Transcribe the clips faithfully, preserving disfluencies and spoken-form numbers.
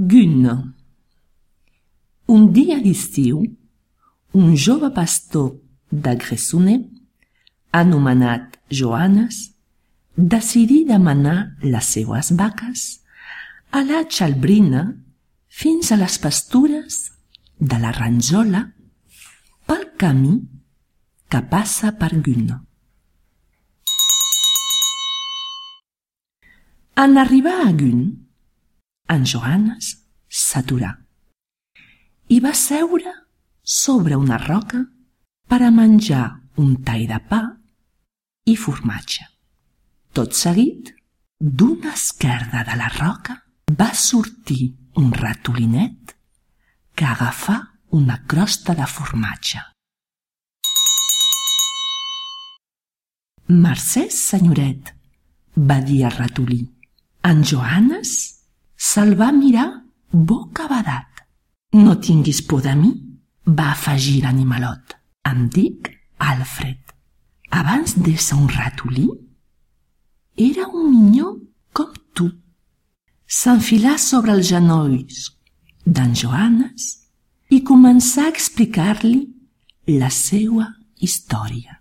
Gunn. Un dia d'estiu, un jove pastor de Gressoney, anomenat Johannes, decidí demanar les seues vaques a la Chalbrina fins a les pastures de la Ranjola pel camí que passa per Gunn. En arribar a Gunn, en Johannes s'aturà i va seure sobre una roca per a menjar un tall de pa i formatge. Tot seguit, d'una esquerda de la roca va sortir un ratolinet que agafà una crosta de formatge. «Mercè, senyoret», va dir el ratolí. En Johannes se'l va mirar bocabadat. «No tinguis por de mi», va afegir l'animalot. «Em dic Alfred. Abans d'ésser un ratolí, era un minyó com tu». S'enfilà sobre els genolls d'en Johannes i començà a explicar-li la seua història.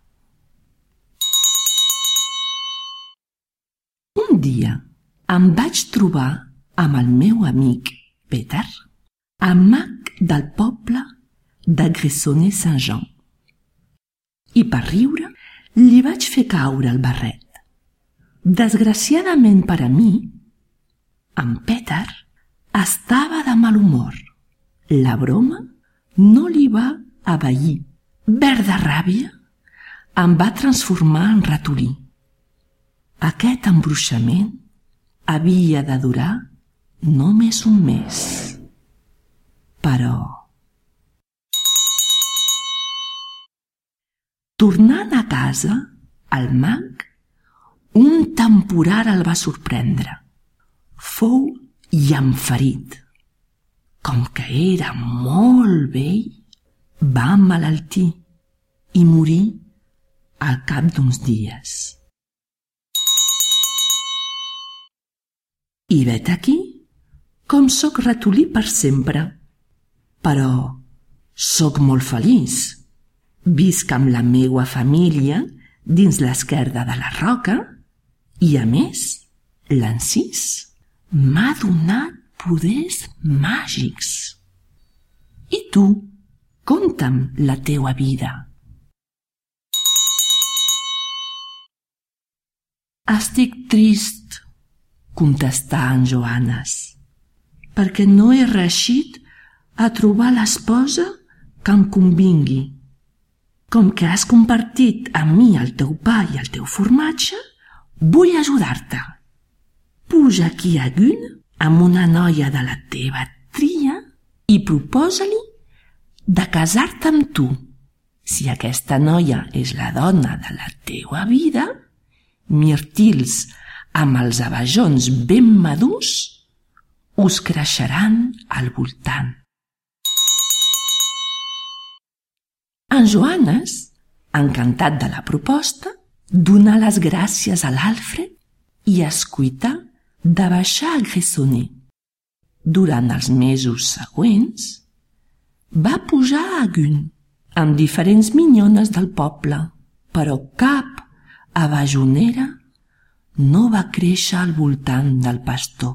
Un dia em vaig trobar amb el meu amic Peter, mag del poble de Gressoney-Saint-Jean, i per riure li vaig fer caure el barret. Desgraciadament per a mi, en Peter estava de mal humor. La broma no li va abeir. Verd de ràbia, em va transformar en ratolí. Aquest embruixament havia de durar només un mes. Però... tornant a casa, el mag, un temporal el va sorprendre. Fou llamferit. Com que era molt vell, va emmalaltir i morir al cap d'uns dies. I vet aquí com sóc ratolí per sempre. Però sóc molt feliç. Visc amb la meua família dins l'esquerda de la roca i, a més, l'encís m'ha donat poders màgics. I tu, conta'm la teua vida. Estic trist, contestà en Johannes, perquè no he reeixit a trobar l'esposa que em convingui. Com que has compartit amb mi el teu pa i el teu formatge, vull ajudar-te. Puja aquí a Gunn amb una noia de la teva tria i proposa-li de casar-te amb tu. Si aquesta noia és la dona de la teua vida, mirtils amb els abajons ben madurs us creixeran al voltant. En Johannes, encantat de la proposta, donà les gràcies a l'Alfred i es cuità de baixar a Gressoney. Durant els mesos següents, va pujar a Gunn amb diferents minyones del poble, però cap abajonera no va créixer al voltant del pastor.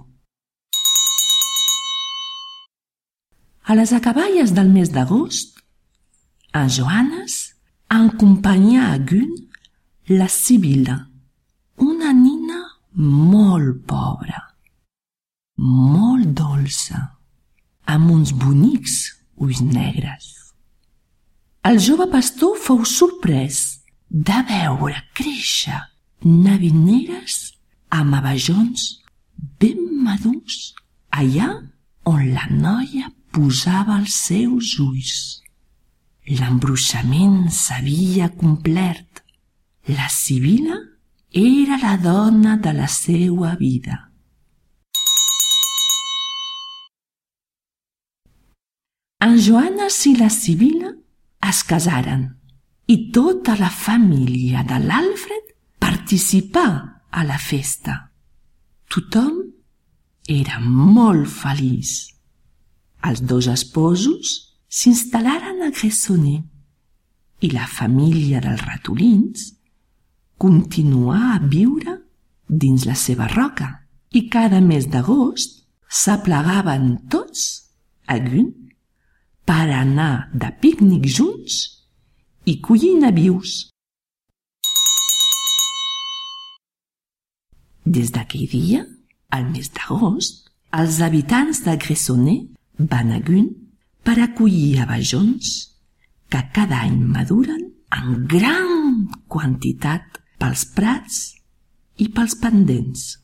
A les acaballes del mes d'agost, en Johannes acompanyà a Gunn la Sibila, una nina molt pobra, molt dolça, amb uns bonics ulls negres. El jove pastor fou sorprès de veure créixer navineres amb abajons ben madurs allà on la noia posava els seus ulls. L'embruixament s'havia complert. La Sibila era la dona de la seua vida. En Johannes i la Sibila es casaren i tota la família de l'Alfred participà a la festa. Tothom era molt feliç. Els dos esposos s'instal·laren a Gressoney i la família dels ratolins continuà a viure dins la seva roca i cada mes d'agost s'aplegaven tots a Gun per anar de pícnic junts i collir nabius. Des d'aquell dia, al mes d'agost, els habitants de Gressoney van a Gun per acollir abajons que cada any maduren en gran quantitat pels prats i pels pendents.